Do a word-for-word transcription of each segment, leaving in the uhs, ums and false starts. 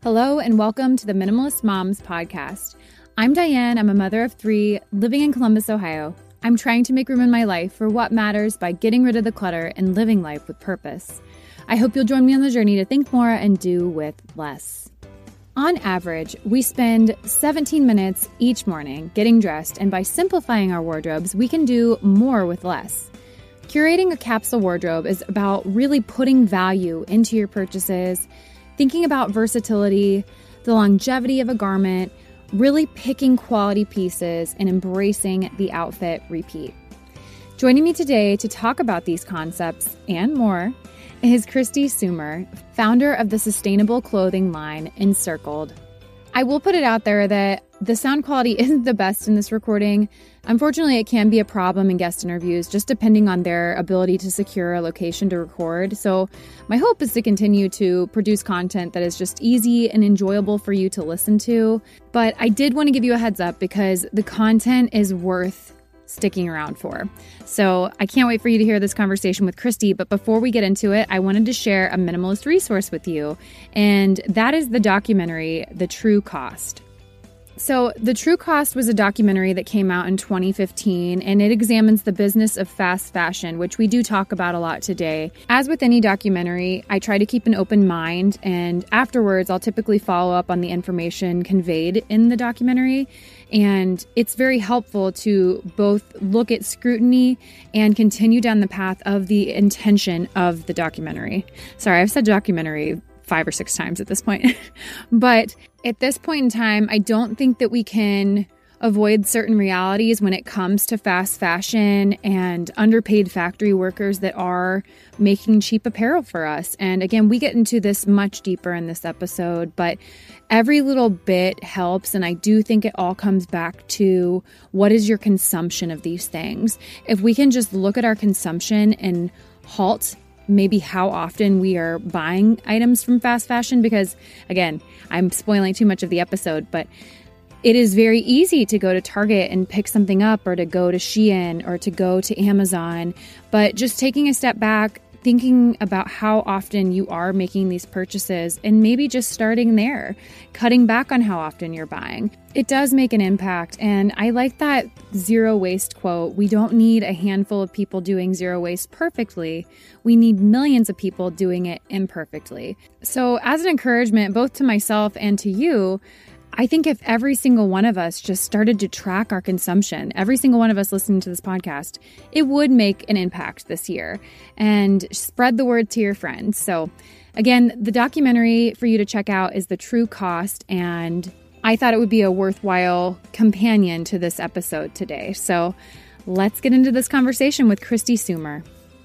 Hello and welcome to the Minimalist Moms podcast. I'm Diane. I'm a mother of three living in Columbus, Ohio. I'm trying to make room in my life for what matters by getting rid of the clutter and living life with purpose. I hope you'll join me on the journey to think more and do with less. On average, we spend seventeen minutes each morning getting dressed, and by simplifying our wardrobes, we can do more with less. Curating a capsule wardrobe is about really putting value into your purchases, thinking about versatility, the longevity of a garment, really picking quality pieces, and embracing the outfit repeat. Joining me today to talk about these concepts and more is Christy Sumer, founder of the sustainable clothing line Encircled. I will put it out there that the sound quality isn't the best in this recording. Unfortunately, it can be a problem in guest interviews, just depending on their ability to secure a location to record. So my hope is to continue to produce content that is just easy and enjoyable for you to listen to. But I did want to give you a heads up because the content is worth sticking around for. So I can't wait for you to hear this conversation with Christy. But before we get into it, I wanted to share a minimalist resource with you. And that is the documentary, The True Cost. So The True Cost was a documentary that came out in twenty fifteen, and it examines the business of fast fashion, which we do talk about a lot today. As with any documentary, I try to keep an open mind, and afterwards I'll typically follow up on the information conveyed in the documentary. And it's very helpful to both look at scrutiny and continue down the path of the intention of the documentary. Sorry, I've said documentary five or six times at this point. But at this point in time, I don't think that we can avoid certain realities when it comes to fast fashion and underpaid factory workers that are making cheap apparel for us. And again, we get into this much deeper in this episode, but every little bit helps. And I do think it all comes back to what is your consumption of these things. If we can just look at our consumption and halt maybe how often we are buying items from fast fashion, because again, I'm spoiling too much of the episode, but it is very easy to go to Target and pick something up, or to go to Shein, or to go to Amazon. But just taking a step back, thinking about how often you are making these purchases, and maybe just starting there, cutting back on how often you're buying. It does make an impact. And I like that zero waste quote. We don't need a handful of people doing zero waste perfectly. We need millions of people doing it imperfectly. So as an encouragement, both to myself and to you, I think if every single one of us just started to track our consumption, every single one of us listening to this podcast, it would make an impact this year, and spread the word to your friends. So again, the documentary for you to check out is The True Cost, and I thought it would be a worthwhile companion to this episode today. So let's get into this conversation with Christy Sumer.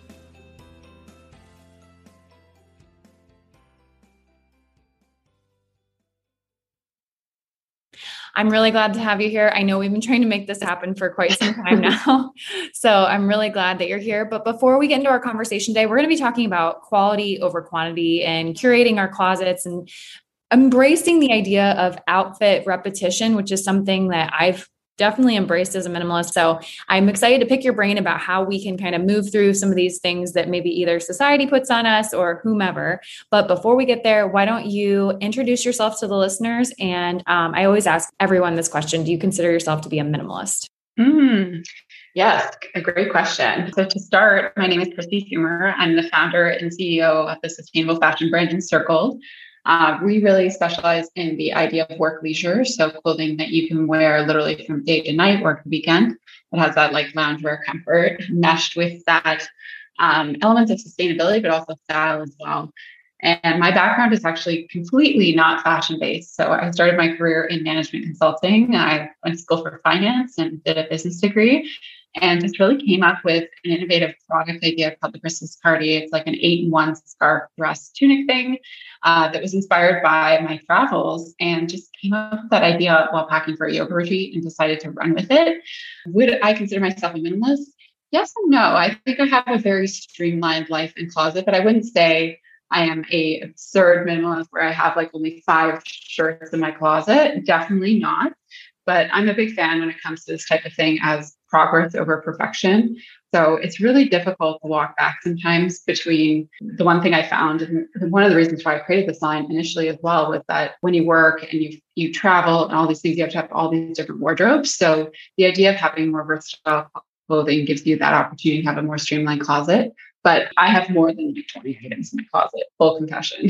I'm really glad to have you here. I know we've been trying to make this happen for quite some time now. So I'm really glad that you're here. But before we get into our conversation today, we're going to be talking about quality over quantity and curating our closets and embracing the idea of outfit repetition, which is something that I've definitely embraced as a minimalist. So I'm excited to pick your brain about how we can kind of move through some of these things that maybe either society puts on us or whomever. But before we get there, why don't you introduce yourself to the listeners? And um, I always ask everyone this question: do you consider yourself to be a minimalist? Mm, yes, a great question. So to start, my name is Christy Sumer. I'm the founder and C E O of the sustainable fashion brand Encircled. Uh, we really specialize in the idea of work leisure. So clothing that you can wear literally from day to night, work weekend. It has that like loungewear comfort meshed with that um, elements of sustainability, but also style as well. And my background is actually completely not fashion based. So I started my career in management consulting. I went to school for finance and did a business degree, and just really came up with an innovative product idea called the Christmas Party. It's like an eight-in-one scarf dress tunic thing uh, that was inspired by my travels, and just came up with that idea while packing for a yoga retreat and decided to run with it. Would I consider myself a minimalist? Yes and no. I think I have a very streamlined life and closet, but I wouldn't say I am a absurd minimalist where I have like only five shirts in my closet. Definitely not. But I'm a big fan when it comes to this type of thing as progress over perfection. So it's really difficult to walk back sometimes between the one thing I found, and one of the reasons why I created this line initially as well, was that when you work and you you travel and all these things, you have to have all these different wardrobes. So the idea of having more versatile clothing gives you that opportunity to have a more streamlined closet. But I have more than like twenty items in my closet, full confession.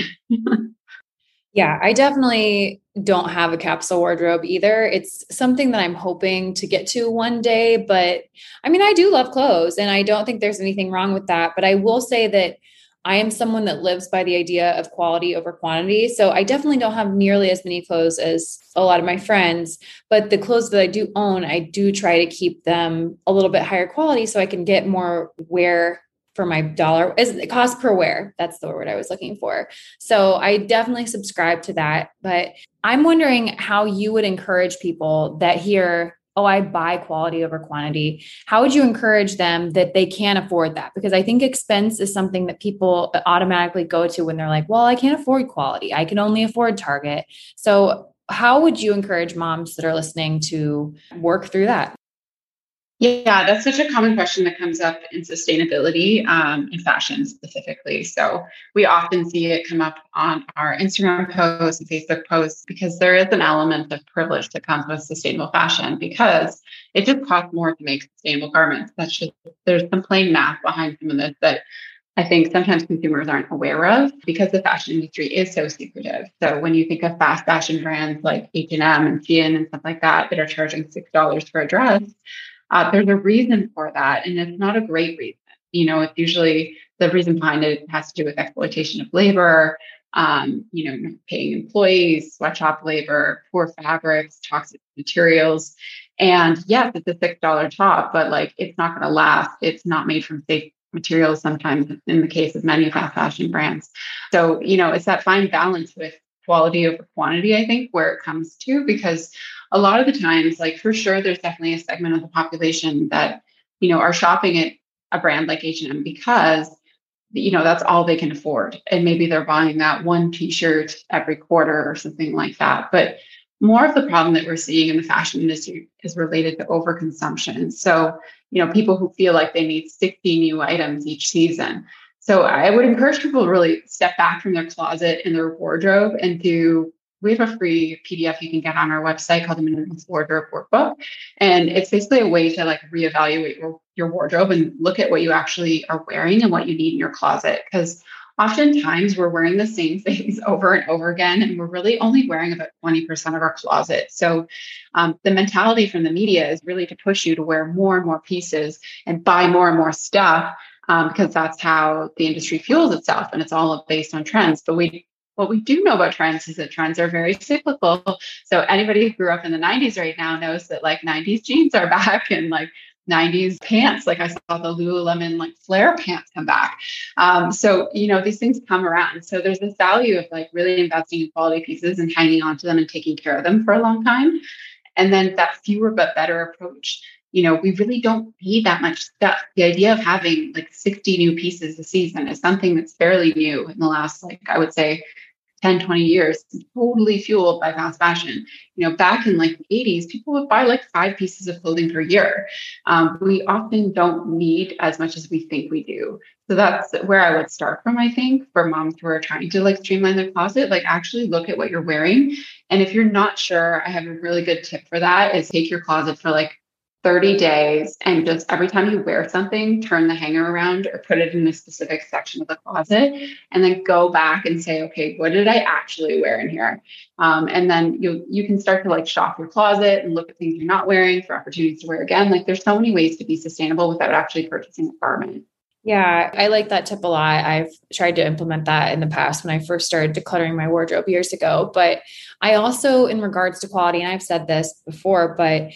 Yeah, I definitely don't have a capsule wardrobe either. It's something that I'm hoping to get to one day, but I mean, I do love clothes and I don't think there's anything wrong with that. But I will say that I am someone that lives by the idea of quality over quantity. So I definitely don't have nearly as many clothes as a lot of my friends, but the clothes that I do own, I do try to keep them a little bit higher quality so I can get more wear for my dollar. Is it cost per wear? That's the word I was looking for. So I definitely subscribe to that, but I'm wondering how you would encourage people that hear, oh, I buy quality over quantity. How would you encourage them that they can't afford that? Because I think expense is something that people automatically go to when they're like, well, I can't afford quality. I can only afford Target. So how would you encourage moms that are listening to work through that? Yeah, that's such a common question that comes up in sustainability, um, in fashion specifically. So we often see it come up on our Instagram posts and Facebook posts because there is an element of privilege that comes with sustainable fashion because it just costs more to make sustainable garments. That's just, there's some plain math behind some of this that I think sometimes consumers aren't aware of because the fashion industry is so secretive. So when you think of fast fashion brands like H and M and Shein and stuff like that that are charging six dollars for a dress, Uh, there's a reason for that, and it's not a great reason. You know, it's usually the reason behind it has to do with exploitation of labor, um, you know, not paying employees, sweatshop labor, poor fabrics, toxic materials. And yes, it's a six dollar top, but like it's not going to last. It's not made from safe materials sometimes in the case of many fast fashion brands. So, you know, it's that fine balance with quality over quantity, I think, where it comes to, because a lot of the times, like for sure, there's definitely a segment of the population that, you know, are shopping at a brand like H and M because, you know, that's all they can afford. And maybe they're buying that one t-shirt every quarter or something like that. But more of the problem that we're seeing in the fashion industry is related to overconsumption. So, you know, people who feel like they need sixty new items each season. So I would encourage people to really step back from their closet and their wardrobe and do we have a free P D F you can get on our website called the Minimalist Wardrobe Workbook. And it's basically a way to like reevaluate your, your wardrobe and look at what you actually are wearing and what you need in your closet. Because oftentimes we're wearing the same things over and over again, and we're really only wearing about twenty percent of our closet. So um, the mentality from the media is really to push you to wear more and more pieces and buy more and more stuff um, because that's how the industry fuels itself. And it's all based on trends. But we What we do know about trends is that trends are very cyclical. So anybody who grew up in the nineties right now knows that like nineties jeans are back and like nineties pants. Like I saw the Lululemon like flare pants come back. Um, so, you know, these things come around. So there's this value of like really investing in quality pieces and hanging on to them and taking care of them for a long time. And then that fewer but better approach. You know, we really don't need that much stuff. The idea of having like sixty new pieces a season is something that's fairly new in the last, like, I would say, ten, twenty years, totally fueled by fast fashion. You know, back in like the eighties, people would buy like five pieces of clothing per year. Um, we often don't need as much as we think we do. So that's where I would start from, I think, for moms who are trying to like streamline their closet, like actually look at what you're wearing. And if you're not sure, I have a really good tip for that is take your closet for like thirty days and just every time you wear something, turn the hanger around or put it in a specific section of the closet and then go back and say, okay, what did I actually wear in here? Um, and then you you can start to like shop your closet and look at things you're not wearing for opportunities to wear again. Like there's so many ways to be sustainable without actually purchasing a garment. Yeah, I like that tip a lot. I've tried to implement that in the past when I first started decluttering my wardrobe years ago. But I also, in regards to quality, and I've said this before, but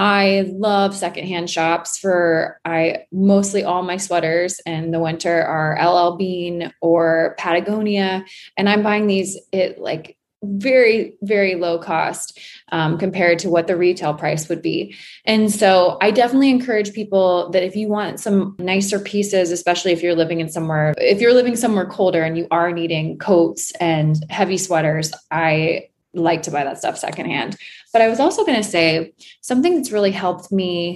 I love secondhand shops for I mostly all my sweaters in the winter are L L Bean or Patagonia. And I'm buying these it like very, very low cost um, compared to what the retail price would be. And so I definitely encourage people that if you want some nicer pieces, especially if you're living in somewhere, if you're living somewhere colder and you are needing coats and heavy sweaters, I like to buy that stuff secondhand. But I was also going to say something that's really helped me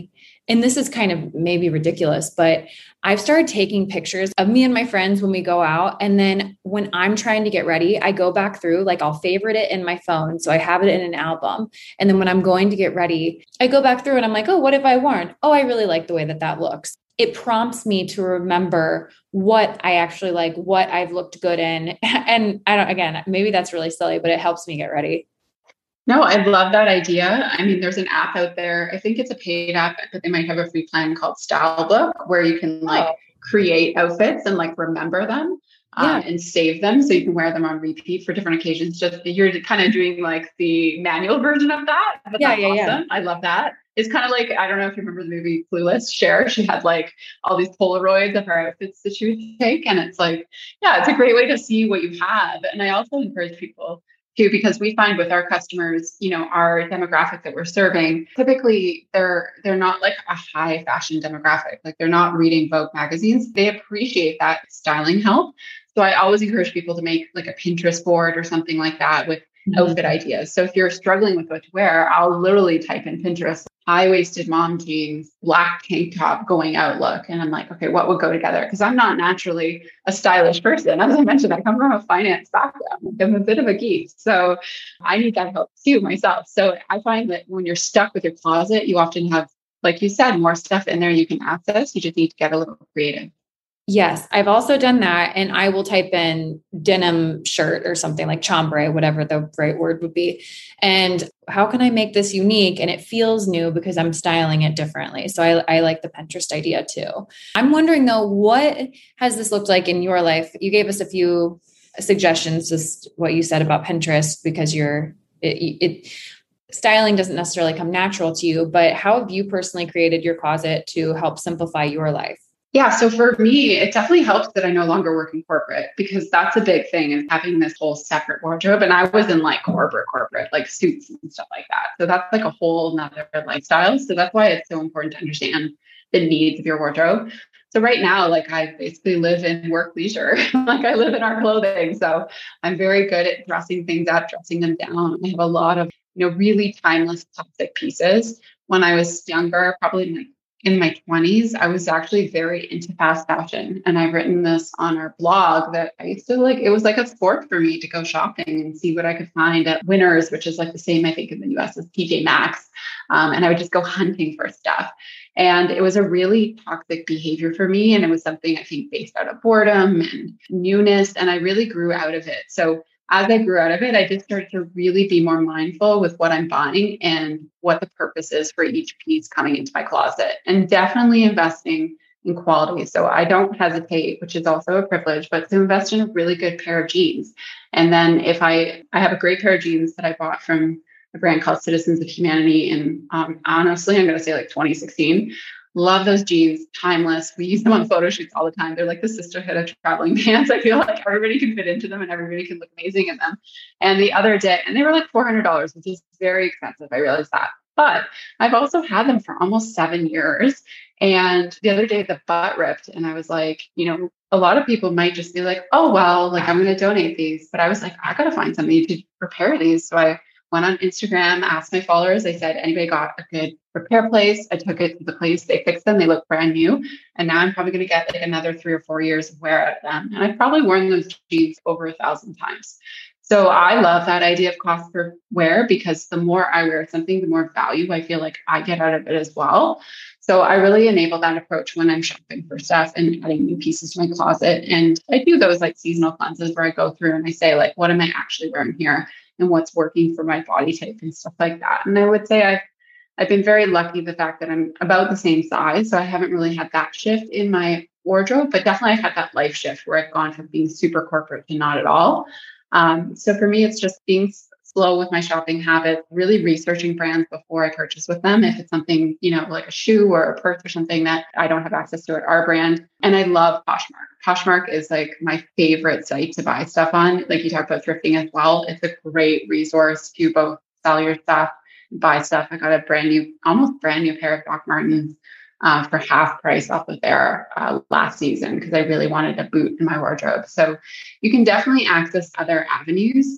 and this is kind of maybe ridiculous, but I've started taking pictures of me and my friends when we go out. And then when I'm trying to get ready, I go back through, like I'll favorite it in my phone. So I have it in an album. And then when I'm going to get ready, I go back through and I'm like, oh, what have I worn? Oh, I really like the way that that looks. It prompts me to remember what I actually like, what I've looked good in. And I don't, again, maybe that's really silly, but it helps me get ready. No, I love that idea. I mean, there's an app out there. I think it's a paid app, but they might have a free plan called Style Book where you can like oh. create outfits and like remember them um, yeah. and save them so you can wear them on repeat for different occasions. Just you're kind of doing like the manual version of that. But yeah, that's yeah, awesome. yeah. I love that. It's kind of like, I don't know if you remember the movie Clueless, Cher, she had like all these Polaroids of her outfits that she would take. And it's like, yeah, it's a great way to see what you have. And I also encourage people too, because we find with our customers, you know, our demographic that we're serving, typically they're they're not like a high fashion demographic. Like they're not reading Vogue magazines. They appreciate that styling help. So I always encourage people to make like a Pinterest board or something like that with mm-hmm. outfit ideas. So if you're struggling with what to wear, I'll literally type in Pinterest, high-waisted mom jeans, black tank top going out look. And I'm like, okay, what would go together? Because I'm not naturally a stylish person. As I mentioned, I come from a finance background. I'm a bit of a geek. So I need that help too myself. So I find that when you're stuck with your closet, you often have, like you said, more stuff in there you can access. You just need to get a little creative. Yes, I've also done that. And I will type in denim shirt or something like chambray, whatever the right word would be. And how can I make this unique? And it feels new because I'm styling it differently. So I, I like the Pinterest idea too. I'm wondering though, what has this looked like in your life? You gave us a few suggestions, just what you said about Pinterest, because you're, it, it styling doesn't necessarily come natural to you, but how have you personally created your closet to help simplify your life? Yeah. So for me, it definitely helps that I no longer work in corporate, because that's a big thing, is having this whole separate wardrobe. And I was in like corporate, corporate, like suits and stuff like that. So that's like a whole nother lifestyle. So that's why it's so important to understand the needs of your wardrobe. So right now, like I basically live in work leisure, like I live in our clothing. So I'm very good at dressing things up, dressing them down. I have a lot of, you know, really timeless classic pieces. When I was younger, probably in my in my twenties, I was actually very into fast fashion. And I've written this on our blog that I used to like, it was like a sport for me to go shopping and see what I could find at Winners, which is like the same, I think, in the U S as T J Maxx. Um, and I would just go hunting for stuff. And it was a really toxic behavior for me. And it was something I think based out of boredom and newness. And I really grew out of it. So as I grew out of it, I just started to really be more mindful with what I'm buying and what the purpose is for each piece coming into my closet, and definitely investing in quality. So I don't hesitate, which is also a privilege, but to invest in a really good pair of jeans. And then if I, I have a great pair of jeans that I bought from a brand called Citizens of Humanity. And um, honestly, I'm going to say like twenty sixteen. Love those jeans, timeless. We use them on photo shoots all the time. They're like the sisterhood of traveling pants. I feel like everybody can fit into them and everybody can look amazing in them. And the other day, and they were like four hundred dollars, which is very expensive. I realized that. But I've also had them for almost seven years. And the other day, the butt ripped. And I was like, you know, a lot of people might just be like, oh, well, like I'm going to donate these. But I was like, I got to find somebody to repair these. So I went on Instagram, asked my followers. I said, anybody got a good repair place? I took it to the place. They fixed them. They look brand new. And now I'm probably going to get like another three or four years of wear out of them. And I've probably worn those jeans over a thousand times. So I love that idea of cost per wear, because the more I wear something, the more value I feel like I get out of it as well. So I really enable that approach when I'm shopping for stuff and adding new pieces to my closet. And I do those like seasonal cleanses where I go through and I say, like, what am I actually wearing here and what's working for my body type and stuff like that. And I would say I've, I've been very lucky the fact that I'm about the same size. So I haven't really had that shift in my wardrobe, but definitely I've had that life shift where I've gone from being super corporate to not at all. Um, so for me, it's just being slow with my shopping habits, really researching brands before I purchase with them. If it's something, you know, like a shoe or a purse or something that I don't have access to at our brand. And I love Poshmark. Poshmark is like my favorite site to buy stuff on. Like you talked about thrifting as well. It's a great resource to both sell your stuff, buy stuff. I got a brand new, almost brand new pair of Doc Martens uh, for half price off of there uh, last season, because I really wanted a boot in my wardrobe. So you can definitely access other avenues, but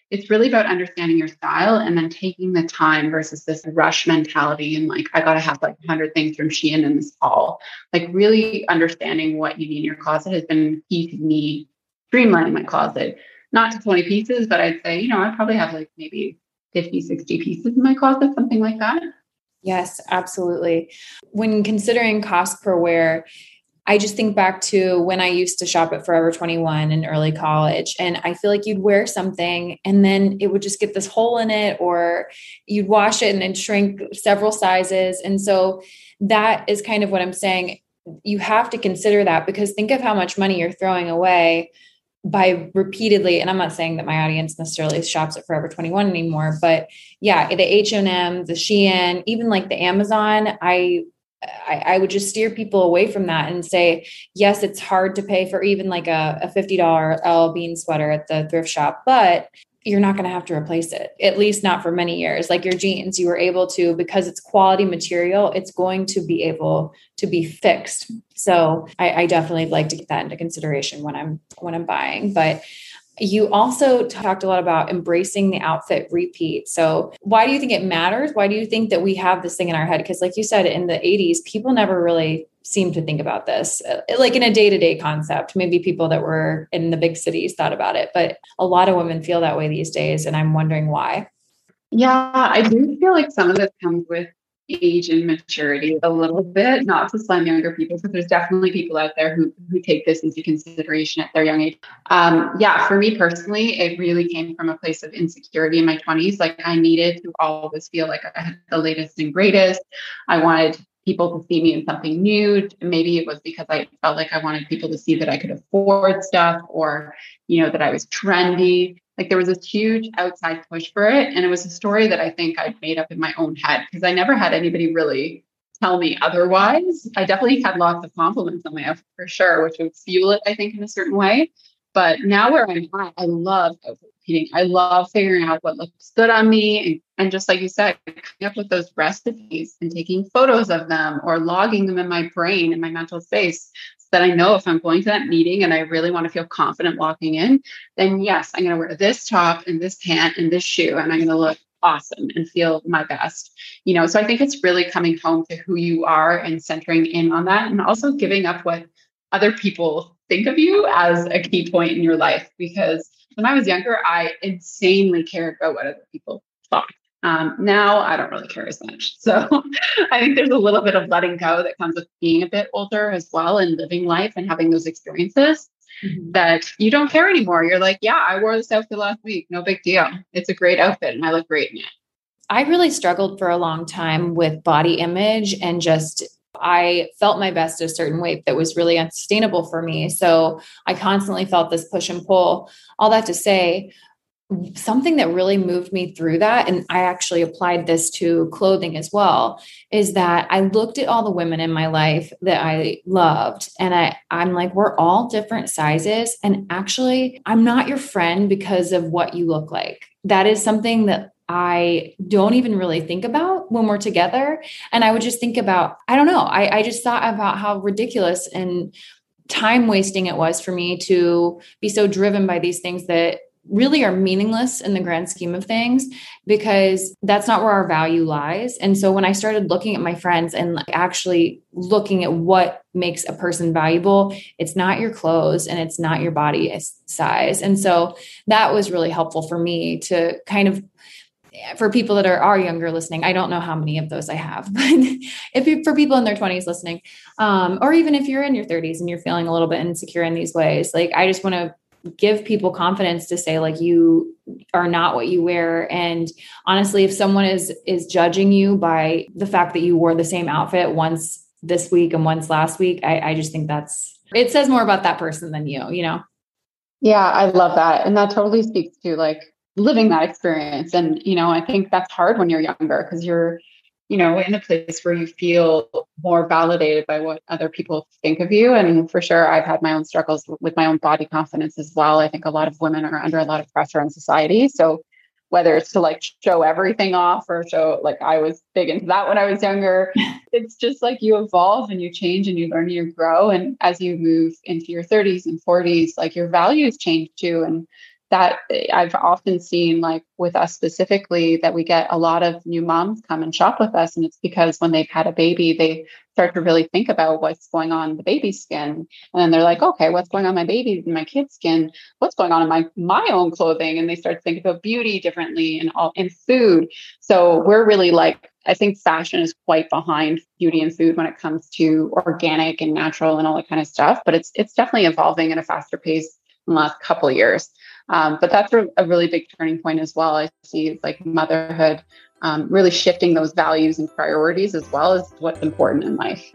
it's really about understanding your style and then taking the time versus this rush mentality. And like, I got to have like a hundred things from Shein in this haul. Like really understanding what you need in your closet has been key to me streamlining my closet, not to twenty pieces, but I'd say, you know, I probably have like maybe fifty, sixty pieces in my closet, something like that. Yes, absolutely. When considering cost per wear, I just think back to when I used to shop at Forever twenty-one in early college, and I feel like you'd wear something and then it would just get this hole in it, or you'd wash it and then shrink several sizes. And so that is kind of what I'm saying. You have to consider that, because think of how much money you're throwing away by repeatedly, and I'm not saying that my audience necessarily shops at Forever twenty-one anymore, but yeah, the H and M, the Shein, even like the Amazon, I I, I would just steer people away from that and say, yes, it's hard to pay for even like a, a fifty dollars L Bean sweater at the thrift shop, but you're not going to have to replace it, at least not for many years. Like your jeans, you were able to, because it's quality material, it's going to be able to be fixed. So I, I definitely like to get that into consideration when I'm, when I'm buying. But you also talked a lot about embracing the outfit repeat. So why do you think it matters? Why do you think that we have this thing in our head? Because like you said, in the eighties, people never really seemed to think about this, like in a day-to-day concept. Maybe people that were in the big cities thought about it, but a lot of women feel that way these days. And I'm wondering why. Yeah, I do feel like some of this comes with age and maturity a little bit, not to slam younger people, because there's definitely people out there who who take this into consideration at their young age. Um, yeah, for me personally, it really came from a place of insecurity in my twenties. Like I needed to always feel like I had the latest and greatest. I wanted people to see me in something new. Maybe it was because I felt like I wanted people to see that I could afford stuff, or, you know, that I was trendy. Like there was this huge outside push for it. And it was a story that I think I'd made up in my own head, because I never had anybody really tell me otherwise. I definitely had lots of compliments on my outfit for sure, which would fuel it, I think, in a certain way. But now where I'm at, I love outfit repeating. I love figuring out what looks good on me. And, and just like you said, coming up with those recipes and taking photos of them or logging them in my brain, in my mental space, that I know if I'm going to that meeting and I really want to feel confident walking in, then yes, I'm going to wear this top and this pant and this shoe, and I'm going to look awesome and feel my best. You know, so I think it's really coming home to who you are and centering in on that, and also giving up what other people think of you as a key point in your life. Because when I was younger, I insanely cared about what other people thought. Um, now I don't really care as much. So I think there's a little bit of letting go that comes with being a bit older as well, and living life and having those experiences, mm-hmm. that you don't care anymore. You're like, yeah, I wore this outfit last week. No big deal. It's a great outfit and I look great in it. I really struggled for a long time with body image, and just I felt my best at a certain weight that was really unsustainable for me. So I constantly felt this push and pull. All that to say, something that really moved me through that, and I actually applied this to clothing as well, is that I looked at all the women in my life that I loved, and I, I'm like, we're all different sizes. And actually, I'm not your friend because of what you look like. That is something that I don't even really think about when we're together. And I would just think about, I don't know, I, I just thought about how ridiculous and time wasting it was for me to be so driven by these things that really are meaningless in the grand scheme of things, because that's not where our value lies. And so when I started looking at my friends and actually looking at what makes a person valuable, it's not your clothes and it's not your body size. And so that was really helpful for me to kind of, for people that are, are younger listening, I don't know how many of those I have, but if you, for people in their twenties listening, um, or even if you're in your thirties and you're feeling a little bit insecure in these ways, like I just want to give people confidence to say, like, you are not what you wear. And honestly, if someone is, is judging you by the fact that you wore the same outfit once this week and once last week, I, I just think that's, it says more about that person than you, you know? Yeah, I love that. And that totally speaks to like living that experience. And, you know, I think that's hard when you're younger, because you're, you know, in a place where you feel more validated by what other people think of you. And for sure, I've had my own struggles with my own body confidence as well. I think a lot of women are under a lot of pressure in society. So whether it's to like show everything off or show, like I was big into that when I was younger, it's just like you evolve and you change and you learn and you grow. And as you move into your thirties and forties, like your values change too. And that I've often seen, like with us specifically, that we get a lot of new moms come and shop with us. And it's because when they've had a baby, they start to really think about what's going on in the baby's skin. And then they're like, okay, what's going on in my baby and my kid's skin? What's going on in my, my own clothing? And they start to think about beauty differently and all in food. So we're really like, I think fashion is quite behind beauty and food when it comes to organic and natural and all that kind of stuff. But it's, it's definitely evolving at a faster pace in the last couple of years. Um, but that's a, a really big turning point as well. I see like motherhood um, really shifting those values and priorities as well as what's important in life.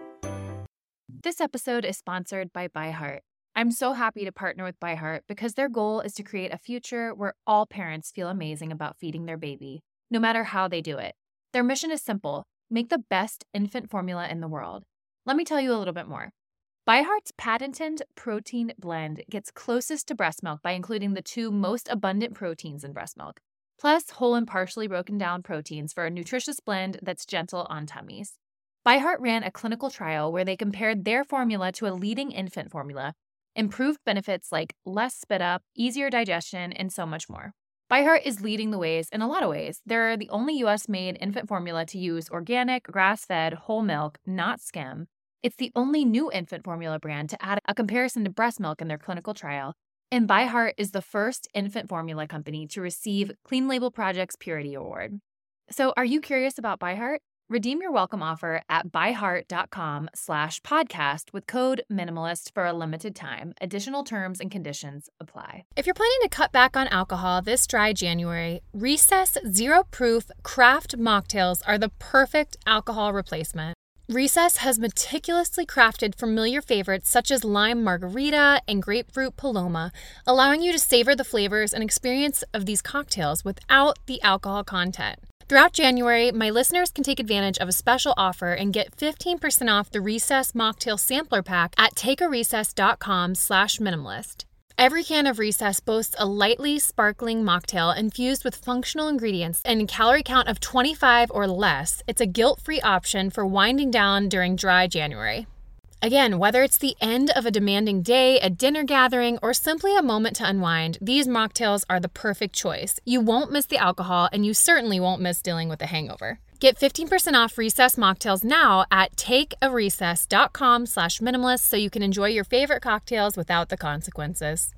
This episode is sponsored by ByHeart. I'm so happy to partner with ByHeart because their goal is to create a future where all parents feel amazing about feeding their baby, no matter how they do it. Their mission is simple: make the best infant formula in the world. Let me tell you a little bit more. ByHeart's patented protein blend gets closest to breast milk by including the two most abundant proteins in breast milk, plus whole and partially broken down proteins for a nutritious blend that's gentle on tummies. ByHeart ran a clinical trial where they compared their formula to a leading infant formula, improved benefits like less spit up, easier digestion, and so much more. ByHeart is leading the ways in a lot of ways. They're the only U S-made infant formula to use organic, grass-fed, whole milk, not skim. It's the only new infant formula brand to add a comparison to breast milk in their clinical trial. And ByHeart is the first infant formula company to receive Clean Label Project's Purity Award. So are you curious about ByHeart? Redeem your welcome offer at byheart.com slash podcast with code minimalist for a limited time. Additional terms and conditions apply. If you're planning to cut back on alcohol this dry January, Recess Zero Proof Craft Mocktails are the perfect alcohol replacement. Recess has meticulously crafted familiar favorites such as lime margarita and grapefruit paloma, allowing you to savor the flavors and experience of these cocktails without the alcohol content. Throughout January, my listeners can take advantage of a special offer and get fifteen percent off the Recess Mocktail Sampler Pack at takearecess.com slash minimalist. Every can of Recess boasts a lightly sparkling mocktail infused with functional ingredients and a calorie count of twenty-five or less. It's a guilt-free option for winding down during dry January. Again, whether it's the end of a demanding day, a dinner gathering, or simply a moment to unwind, these mocktails are the perfect choice. You won't miss the alcohol, and you certainly won't miss dealing with a hangover. Get fifteen percent off Recess mocktails now at takearecess.com slash minimalist so you can enjoy your favorite cocktails without the consequences.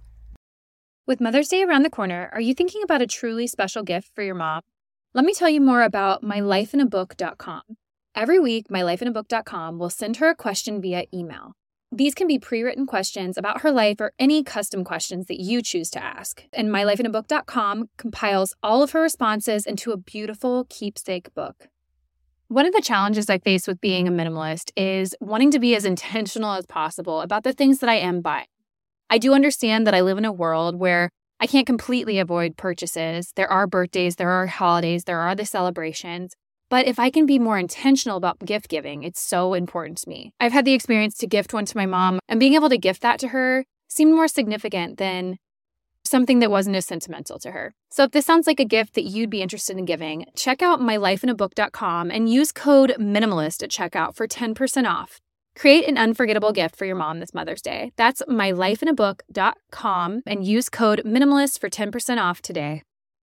With Mother's Day around the corner, are you thinking about a truly special gift for your mom? Let me tell you more about my life in a book dot com. Every week, my life in a book dot com will send her a question via email. These can be pre-written questions about her life or any custom questions that you choose to ask. And my life in a book dot com compiles all of her responses into a beautiful keepsake book. One of the challenges I face with being a minimalist is wanting to be as intentional as possible about the things that I am buying. I do understand that I live in a world where I can't completely avoid purchases. There are birthdays, there are holidays, there are the celebrations. But if I can be more intentional about gift giving, it's so important to me. I've had the experience to gift one to my mom, and being able to gift that to her seemed more significant than something that wasn't as sentimental to her. So if this sounds like a gift that you'd be interested in giving, check out my life in a book dot com and use code MINIMALIST at checkout for ten percent off. Create an unforgettable gift for your mom this Mother's Day. That's my life in a book dot com and use code MINIMALIST for ten percent off today.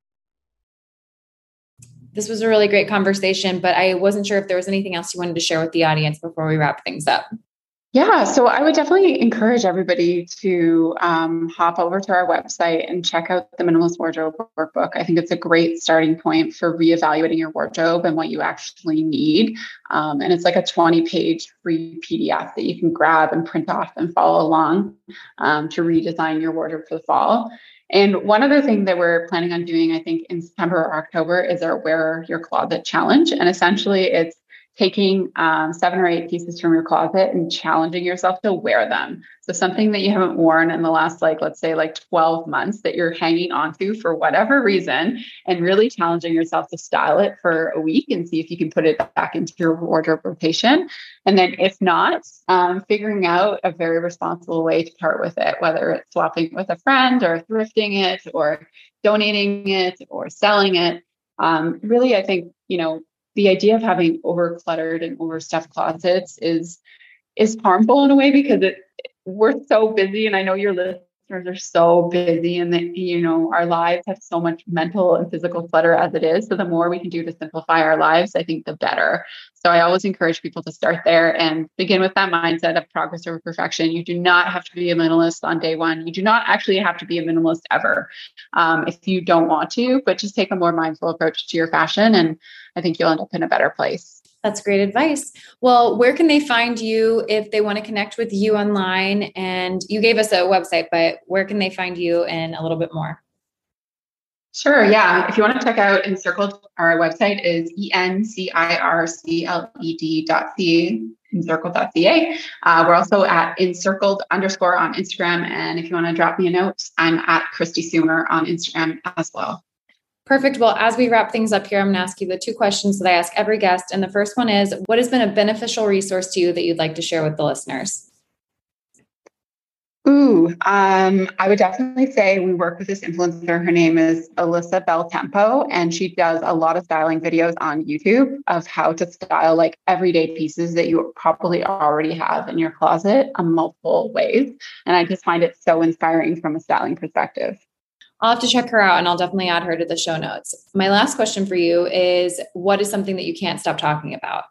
This was a really great conversation, but I wasn't sure if there was anything else you wanted to share with the audience before we wrap things up. Yeah, so I would definitely encourage everybody to um, hop over to our website and check out the Minimalist Wardrobe Workbook. I think it's a great starting point for reevaluating your wardrobe and what you actually need. Um, and it's like a twenty page free P D F that you can grab and print off and follow along um, to redesign your wardrobe for the fall. And one other thing that we're planning on doing, I think in September or October, is our Wear Your Closet Challenge. And essentially it's taking um, seven or eight pieces from your closet and challenging yourself to wear them. So something that you haven't worn in the last, like, let's say like twelve months that you're hanging onto for whatever reason, and really challenging yourself to style it for a week and see if you can put it back into your wardrobe rotation. And then if not, um, figuring out a very responsible way to part with it, whether it's swapping with a friend or thrifting it or donating it or selling it. Um, really, I think, you know, the idea of having over-cluttered and overstuffed closets is is harmful in a way because it we're so busy. And I know your listeners influencers are so busy and that, you know, our lives have so much mental and physical clutter as it is. So the more we can do to simplify our lives, I think the better. So I always encourage people to start there and begin with that mindset of progress over perfection. You do not have to be a minimalist on day one. You do not actually have to be a minimalist ever um, if you don't want to, but just take a more mindful approach to your fashion. And I think you'll end up in a better place. That's great advice. Well, where can they find you if they want to connect with you online? And you gave us a website, but where can they find you and a little bit more? Sure. Yeah. If you want to check out Encircled, our website is E N C I R C L E D dot C A, encircled dot C A. Uh, we're also at encircled underscore on Instagram. And if you want to drop me a note, I'm at Christy Sumer on Instagram as well. Perfect. Well, as we wrap things up here, I'm going to ask you the two questions that I ask every guest. And the first one is, what has been a beneficial resource to you that you'd like to share with the listeners? Ooh, um, I would definitely say we work with this influencer. Her name is Alyssa Beltempo, and she does a lot of styling videos on YouTube of how to style like everyday pieces that you probably already have in your closet in multiple ways. And I just find it so inspiring from a styling perspective. I'll have to check her out and I'll definitely add her to the show notes. My last question for you is, what is something that you can't stop talking about?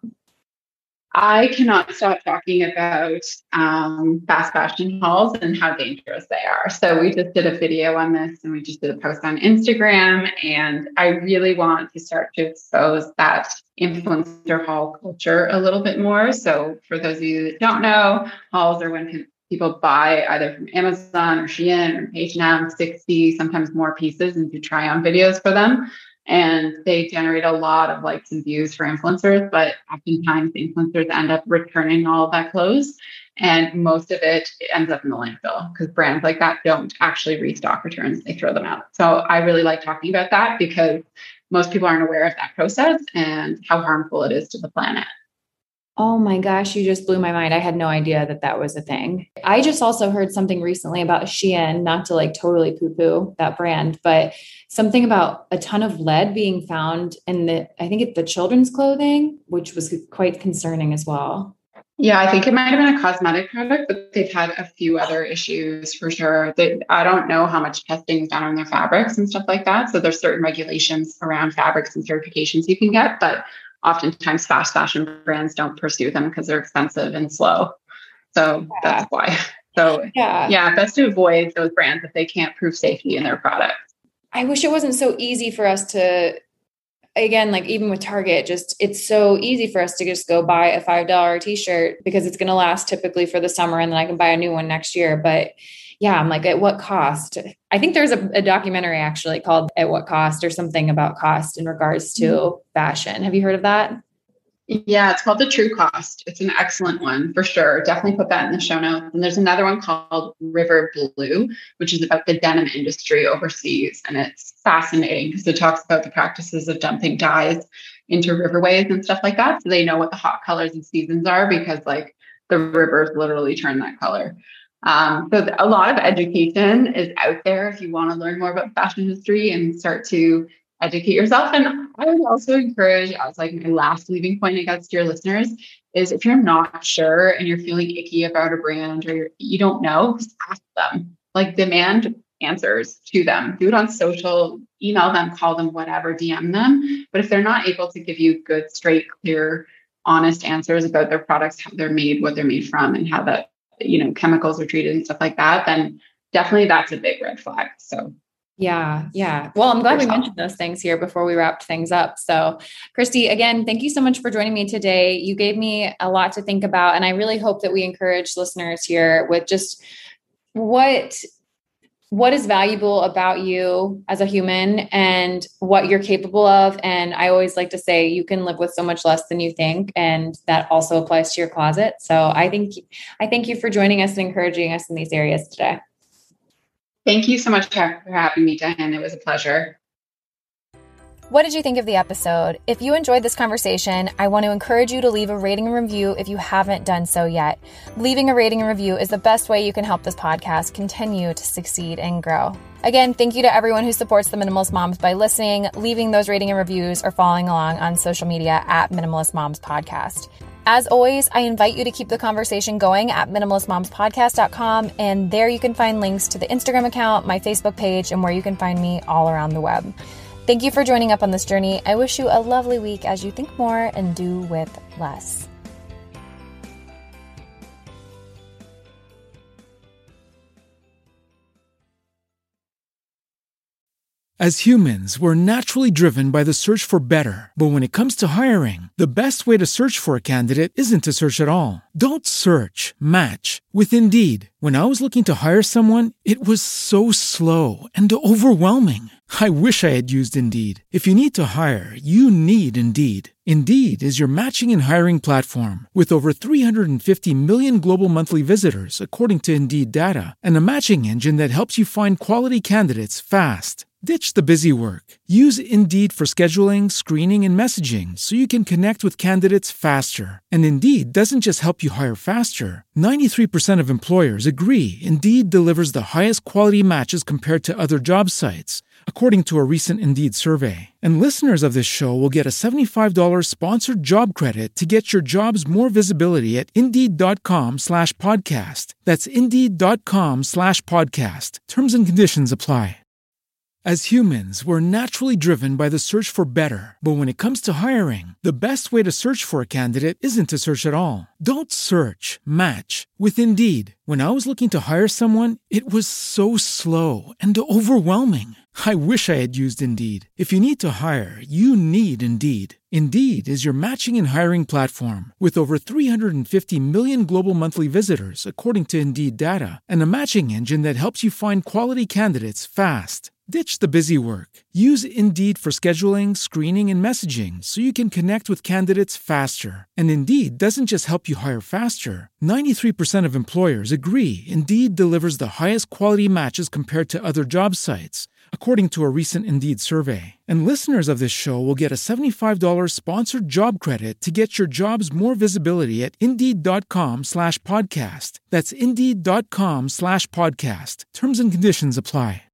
I cannot stop talking about um, fast fashion hauls and how dangerous they are. So we just did a video on this and we just did a post on Instagram. And I really want to start to expose that influencer haul culture a little bit more. So for those of you that don't know, hauls are when people buy either from Amazon or Shein or H and M sixty, sometimes more pieces, and do try on videos for them. And they generate a lot of likes and views for influencers, but oftentimes the influencers end up returning all of that clothes. And most of it ends up in the landfill because brands like that don't actually restock returns. They throw them out. So I really like talking about that because most people aren't aware of that process and how harmful it is to the planet. Oh my gosh, you just blew my mind. I had no idea that that was a thing. I just also heard something recently about Shein, not to like totally poo-poo that brand, but something about a ton of lead being found in the, I think it's the children's clothing, which was quite concerning as well. Yeah, I think it might have been a cosmetic product, but they've had a few other issues for sure. They, I don't know how much testing is done on their fabrics and stuff like that. So there's certain regulations around fabrics and certifications you can get, but oftentimes fast fashion brands don't pursue them because they're expensive and slow. So yeah. That's why. So yeah. yeah, best to avoid those brands if they can't prove safety in their products. I wish it wasn't so easy for us to, again, like even with Target, just it's so easy for us to just go buy a five dollar t-shirt because it's going to last typically for the summer and then I can buy a new one next year. But yeah, I'm like, at what cost? I think there's a, a documentary actually called At What Cost or something about cost in regards to mm-hmm. fashion. Have you heard of that? Yeah, it's called The True Cost. It's an excellent one for sure. Definitely put that in the show notes. And there's another one called River Blue, which is about the denim industry overseas. And it's fascinating because it talks about the practices of dumping dyes into riverways and stuff like that. So they know what the hot colors and seasons are because like the rivers literally turn that color. Um, so a lot of education is out there if you want to learn more about fashion history and start to educate yourself. And I would also encourage, as like my last leaving point, I guess, to your listeners, is if you're not sure and you're feeling icky about a brand or you're, you don't know, just ask them. Like demand answers to them. Do it on social, email them, call them, whatever, D M them. But if they're not able to give you good, straight, clear, honest answers about their products, how they're made, what they're made from, and how that, you know, chemicals are treated and stuff like that, then definitely that's a big red flag. So yeah. Yeah. Well, I'm glad we mentioned those things here before we wrapped things up. So Christy, again, thank you so much for joining me today. You gave me a lot to think about, and I really hope that we encourage listeners here with just what, what is valuable about you as a human and what you're capable of. And I always like to say you can live with so much less than you think. And that also applies to your closet. So I think, I thank you for joining us and encouraging us in these areas today. Thank you so much for having me, Diane. It was a pleasure. What did you think of the episode? If you enjoyed this conversation, I want to encourage you to leave a rating and review if you haven't done so yet. Leaving a rating and review is the best way you can help this podcast continue to succeed and grow. Again, thank you to everyone who supports the Minimalist Moms by listening, leaving those rating and reviews, or following along on social media at Minimalist Moms Podcast. As always, I invite you to keep the conversation going at minimalist moms podcast dot com, and there you can find links to the Instagram account, my Facebook page, and where you can find me all around the web. Thank you for joining up on this journey. I wish you a lovely week as you think more and do with less. As humans, we're naturally driven by the search for better. But when it comes to hiring, the best way to search for a candidate isn't to search at all. Don't search, match with Indeed. When I was looking to hire someone, it was so slow and overwhelming. I wish I had used Indeed. If you need to hire, you need Indeed. Indeed is your matching and hiring platform with over three hundred fifty million global monthly visitors, according to Indeed data, and a matching engine that helps you find quality candidates fast. Ditch the busy work. Use Indeed for scheduling, screening, and messaging so you can connect with candidates faster. And Indeed doesn't just help you hire faster. ninety-three percent of employers agree Indeed delivers the highest quality matches compared to other job sites, according to a recent Indeed survey. And listeners of this show will get a seventy-five dollars sponsored job credit to get your jobs more visibility at Indeed.com slash podcast. That's Indeed.com slash podcast. Terms and conditions apply. As humans, we're naturally driven by the search for better. But when it comes to hiring, the best way to search for a candidate isn't to search at all. Don't search, match with Indeed. When I was looking to hire someone, it was so slow and overwhelming. I wish I had used Indeed. If you need to hire, you need Indeed. Indeed is your matching and hiring platform with over three hundred fifty million global monthly visitors, according to Indeed data, and a matching engine that helps you find quality candidates fast. Ditch the busy work. Use Indeed for scheduling, screening, and messaging so you can connect with candidates faster. And Indeed doesn't just help you hire faster. ninety-three percent of employers agree Indeed delivers the highest quality matches compared to other job sites, according to a recent Indeed survey. And listeners of this show will get a seventy-five dollars sponsored job credit to get your jobs more visibility at Indeed.com slash podcast. That's Indeed.com slash podcast. Terms and conditions apply.